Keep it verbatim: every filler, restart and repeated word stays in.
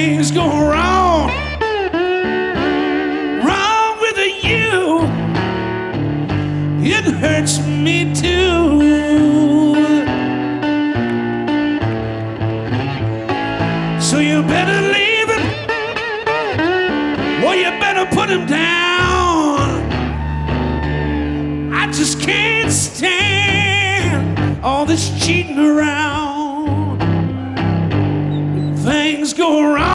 things go wrong, wrong with you, it hurts me too. So you better leave him, or you better put him down. I just can't stand all this cheating around. Things go wrong.